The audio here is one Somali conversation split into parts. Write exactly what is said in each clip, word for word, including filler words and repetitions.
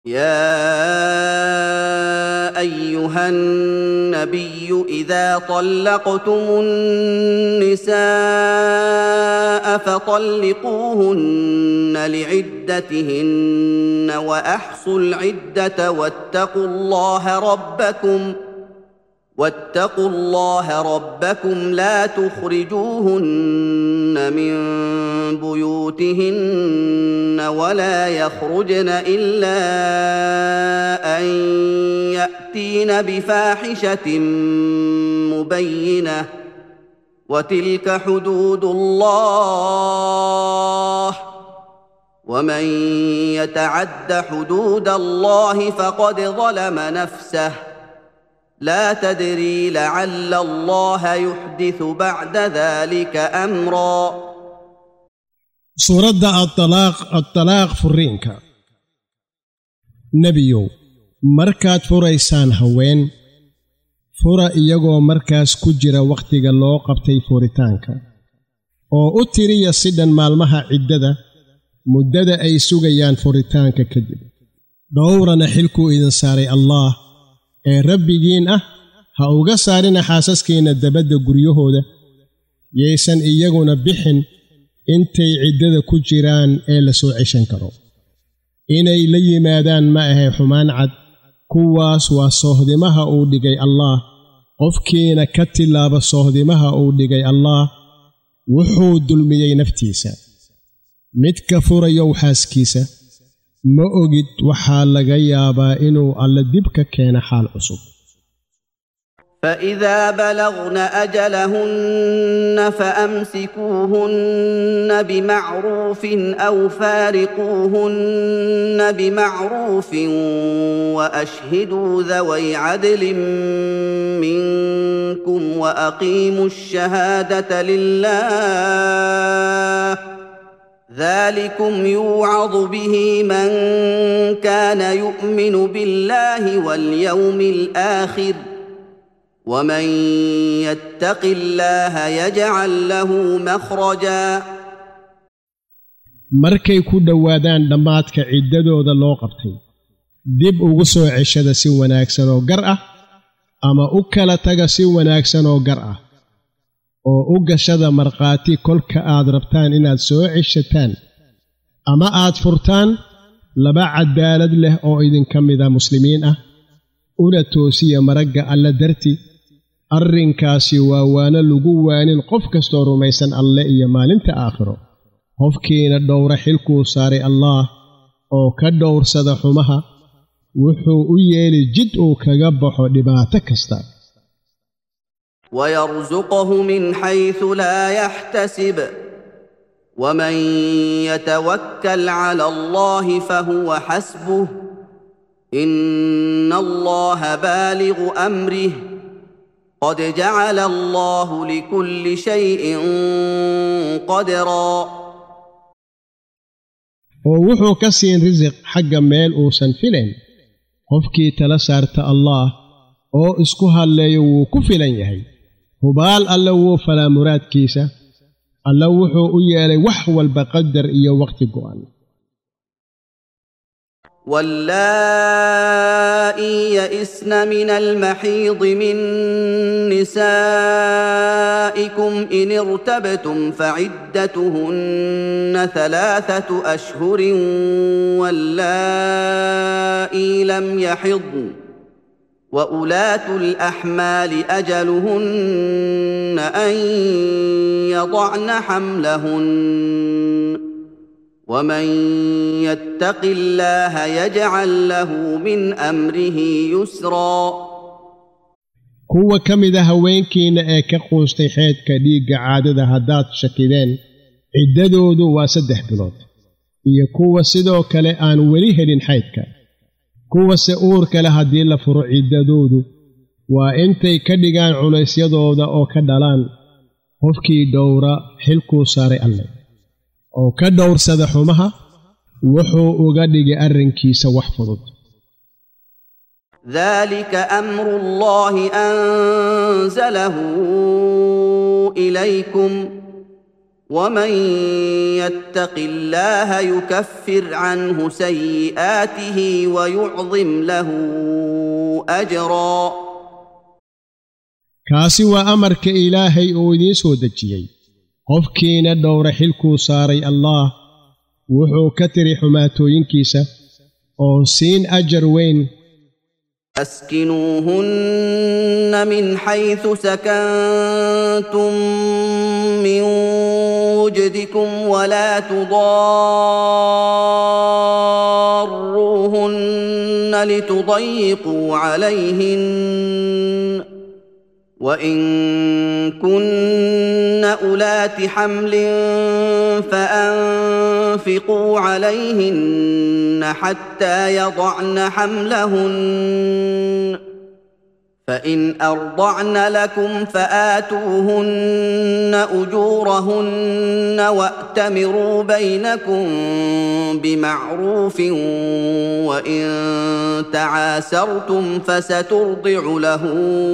يا أيها النبي إذا طلقتم النساء فطلقوهن لعدتهن وأحصوا العدة واتقوا الله ربكم واتقوا الله ربكم لا تخرجوهن من بيوتهن ولا يخرجن إلا أن يأتين بفاحشة مبينة وتلك حدود الله ومن يتعد حدود الله فقد ظلم نفسه لا تدري لعل الله يحدث بعد ذلك أمرا. سورة الطلاق الطلاق فرينك نبيو مركات فريسان هوين فرا إيغو مركز كجرا وقتك اللو قبتي فوريتانك oo u tiriya sidan maalmaha ciddada muddada ay sugayaan furitaanka kadib dhowrana xilku idin saaray Allah ee rabbigiin ah ha uga saarina xaasaskiina dabadda guryahooda yeesan iyaguna bixin intay ciddada ku jiraan ee la soo ceshan karo inay la yimaadaan ma ahay xumaan cad kuwaas waa soohdimaha uu dhigay Allah qofkiina ka tilaaba soohdimaha uu dhigay Allah wuxuu dulmiyay naftiisa midka furayo xaaskiisa ma ogid waxaa laga yaabaa inuu alla dib ka keeno xaal cusub. فإذا بلغن أجلهن فأمسكوهن بمعروف أو فارقوهن بمعروف وأشهدوا ذوي عدل منكم وأقيموا الشهادة لله ذلكم يوعظ به من كان يؤمن بالله واليوم الآخر ومن يتق الله يجعل له مخرجا. markay ku dhawaadaan dhamaadka ciidadooda loo qabtay dib ugu soo ceshada si wanaagsan oo gar ah ama u kala taga si wanaagsan oo gar ah oo u gashada marqaati kolka aad rabtaan inaad soo ceshataan ama aad furtaan laba cadaalad leh oo idin kamida muslimiin ah una toosiya maragga alla darti arrinkaasi waa waana lagu waanin qof kastoo rumaysan alle iyo maalinta aakhiro qofkiina dhowra xilkuu saaray Allah oo ka dhowrsada xumaha wuxuu u yeeli jid uu kaga baxo dhibaato kasta ويرزقه من حيث لا يحتسب ومن يتوكل على الله فهو حسبه إن الله بالغ أمره قد جعل الله لكل شيء قدرا. ووحو كسين رزق حق ميل أوسن فيلين قفكي تلسارت الله أو اسكوها اللي وكفلين يهي هبال اللو فلا مراد كيسة اللو وحو إيالي وحوال بقدر إيا وقت قوان. واللائي يئسن من المحيض من نسائكم إن ارتبتم فعدتهن ثلاثة أشهر واللائي لم يحضن وأولاة الأحمال أجلهن أن يضعن حملهن ومن يتق الله يجعل له من أمره يسرا. kuwa kamida haweenkiina ee ka qoostay xeedka dhiigga caadada haddaad shakideen ciddadoodu waa saddex bilood iyo kuwa sidoo kale aan weli helin xeedka kuwa se uur kale haddii la furo ciddadoodu waa intay ka dhigaan culaysyadooda oo ka dhalaan qofkii dhowra xilkuu saaray alle oo ka dhowrsada xumaha wuxuu uga dhigay arrinkiisa wax fudud. ذلك أمر الله أنزله إليكم ومن يتق الله يكفر عنه سيئاته ويعظم له أجرا kaasi waa amarka ilaahay oo idiin soo dejiyey qofkiina dhowra xilkuu saaray allah wuxuu ka tiri xumaatooyinkiisa oo siin ajar weyn أسكنوهن من حيث سكنتم من وجدكم ولا تضاروهن لتضيقوا عليهن وإن كن أولات حمل فأنفقوا عليهن حتى يضعن حملهن فإن أرضعن لكم فآتوهن أجورهن وأتمروا بينكم بمعروف وإن تعاسرتم فسترضع له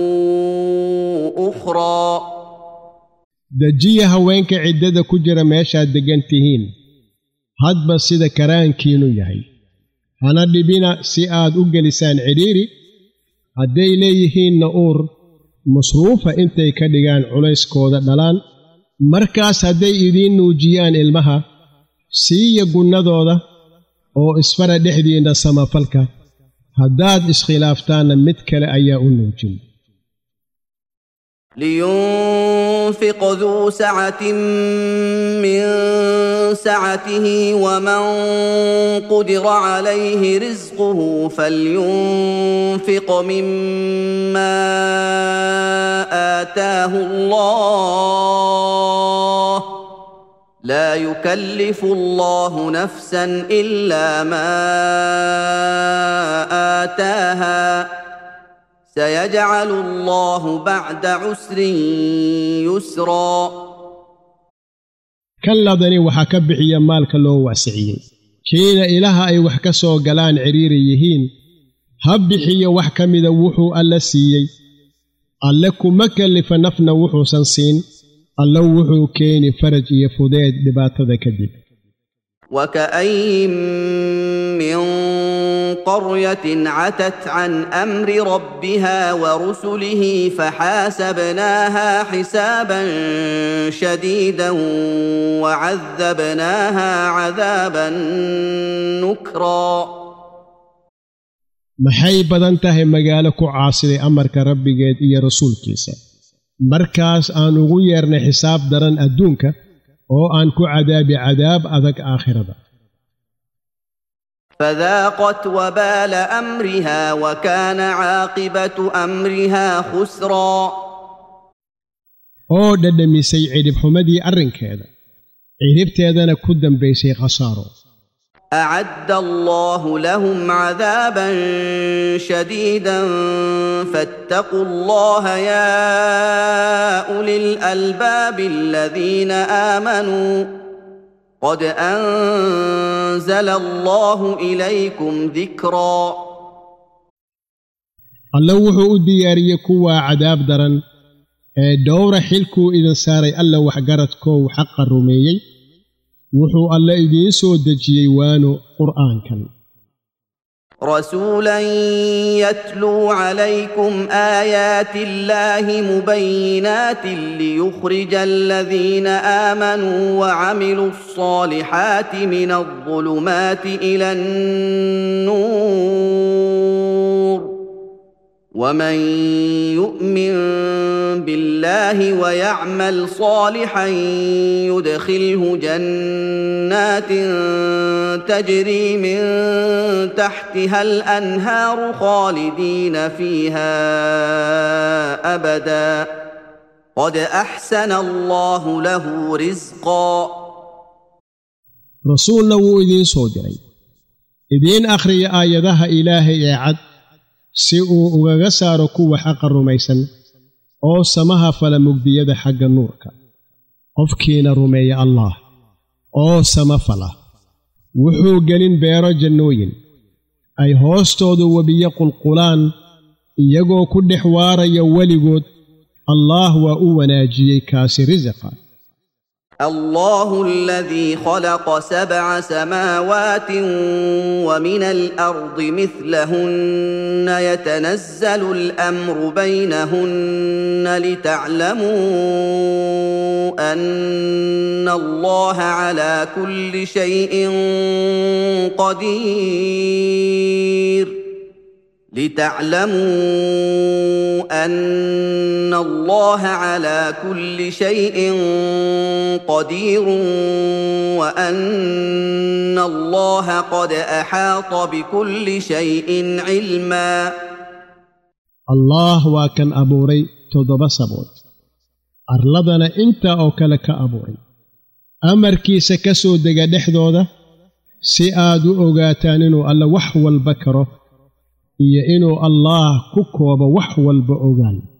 أخرى dajiya haweenka ciddada ku jira meeshaad degan tihiin hadba sida karaankiinu yahay hana dhibina si aad u gelisaan cidhiiri hadday leeyihiinna uur masruufa intay ka dhigaan culayskooda dhalaan markaas hadday idiin nuujiyaan ilmaha siiya gunnadooda oo isfara dhexdiinna samafalka haddaad iskhilaaftaanna mid kale ayaa u nuujin لينفق ذو سعة من سعته ومن قدر عليه رزقه فلينفق مما آتاه الله لا يكلف الله نفسا إلا ما آتاها سيجعل الله بعد عسر يسرا kalladani waxa ka bixiya maalka loo waasiciyay kiina ilaha ay wax ka soo galaan ciriiri yihiin ha bixiyo wax kamida wuxuu alla siiyay alle kuma kalifa nafna wuxuusan siin alla wuxuu keeni faraj iyo fudeed dhibaatada kadib وكأين من قرية عتت عن أمر ربها ورسله فحاسبناها حسابا شديدا وعذبناها عذابا نكرا maxay badan tahay magaalo ku caasiday amarka rabbigeed iyo rasuulkiisa markaas aan ugu yeernay xisaab daran adduunka oo aan ku cadaabi cadaab adag aakhirada فذاقت وبال أمرها وكان عاقبة أمرها خسرا oo dhadhamisay cidhib xumadii arrinkeeda cidhibteedana ku dambaysay khasaaro أعد الله لهم عذابا شديدا فاتقوا الله يا أولي الألباب الذين آمنوا قد أنزل الله إليكم ذكرا الله wuxuu u diyaariyay kuwa cadaab daran ee dhowra xilkuu idin saaray alla wax garadkoo xaq rumeeyay wuxuu alla idiin soo dejiyay waano qur'aankan رسولا يتلو عليكم آيات الله مبينات ليخرج الذين آمنوا وعملوا الصالحات من الظلمات إلى النور ومن يؤمن بالله ويعمل صالحا يدخله جنات تجري من تحتها الأنهار خالدين فيها أبدا قد أحسن الله له رزقا رسولنا وإذين صدري إذين أخري آياتها إلهي عد si uu ugaga saaro kuwa xaqa rumaysan oo samaha fala mugdiyada xagga nuurka qofkiina rumeeya allah oo sama fala wuxuu gelin beero jannooyin ay hoostoodu wabiyo qulqulaan iyagoo ku dhex waaraya weligood allah waa u wanaajiyey kaasi risaqa الله الذي خلق سبع سماوات ومن الأرض مثلهن يتنزل الأمر بينهن لتعلموا أن الله على كل شيء قدير لتعلموا أن الله على كل شيء قدير وأن الله قد أحاط بكل شيء علما. الله وكان أبوري تضب سبوت أرلدنا إنت أو كلك أبوري أمركي سكسو دقا دحدوده سيادو أغاتانينو ألا وحو البكره iyo inuu Allah ku koobo wax walba ogaan.